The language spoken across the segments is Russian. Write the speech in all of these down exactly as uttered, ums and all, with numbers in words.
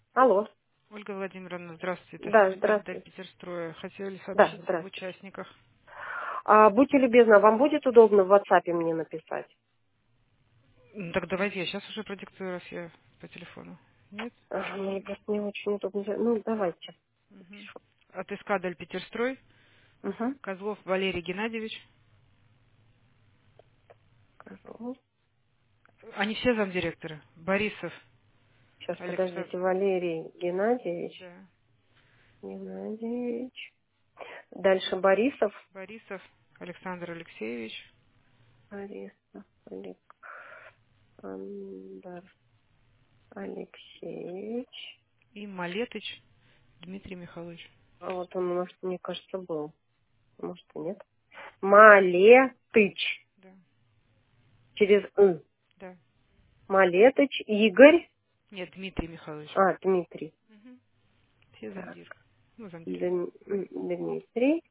Алло. Ольга Владимировна, здравствуйте. Это Да, Кадель здравствуйте. Петерстроя. Хотели Да, сообщить об здравствуйте. участниках. А, будьте любезны, а вам будет удобно в WhatsApp мне написать? М, Так давайте я сейчас уже продиктую, раз я по телефону. Нет? Ага, мне просто не очень удобно. Ну, давайте. Мгм. От Искадель Петерстрой. Угу. Козлов Валерий Геннадьевич. Они все замдиректора. Борисов Сейчас, Александр. подождите. Валерий Геннадьевич. Да. Геннадьевич. Дальше Борисов. Борисов Александр Алексеевич. Борисов Александр Алексеевич. И Малетыч Дмитрий Михайлович. А вот он, может, мне кажется, был. Может, и нет. Малетыч. Да. Через «ы». Да. Малетыч. Игорь. Нет, Дмитрий Михайлович. А, Дмитрий. Мгм. Все Так. замдир. Ну, замдиректора. Дм- Дмитрий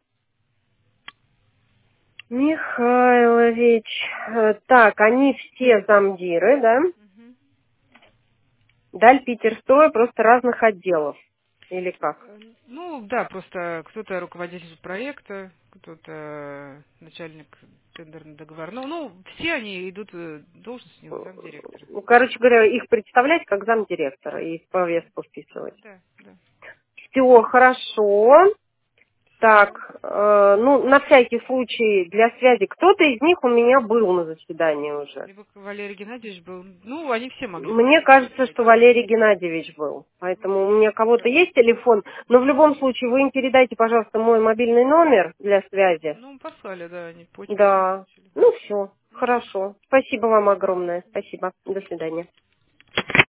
Михайлович. Э, Так, они все замдиры, да? Мгм. Даль Питерстрой, просто разных отделов. Или как? Э, Ну, да, просто кто-то руководитель проекта, кто-то начальник тендерного договора. Ну, ну, все они идут э, должность у них замдиректора. Ну, короче говоря, их представлять как замдиректора и в повестку вписывать. Да, да. Все хорошо. Так, Все. э, ну, на всякий случай для связи, кто-то из них у меня был на заседании уже. Либо Валерий Геннадьевич был. Ну, они все могли быть, Мне кто-то кажется, что руководитель. Валерий Геннадьевич был. Ну, Поэтому у меня кого-то хорошо. есть телефон. Но в любом случае вы им передайте, пожалуйста, мой мобильный номер для связи. Ну, послали, да, они почту все Да. получили. Ну все. Угу. Хорошо. Спасибо вам огромное. Спасибо. До свидания.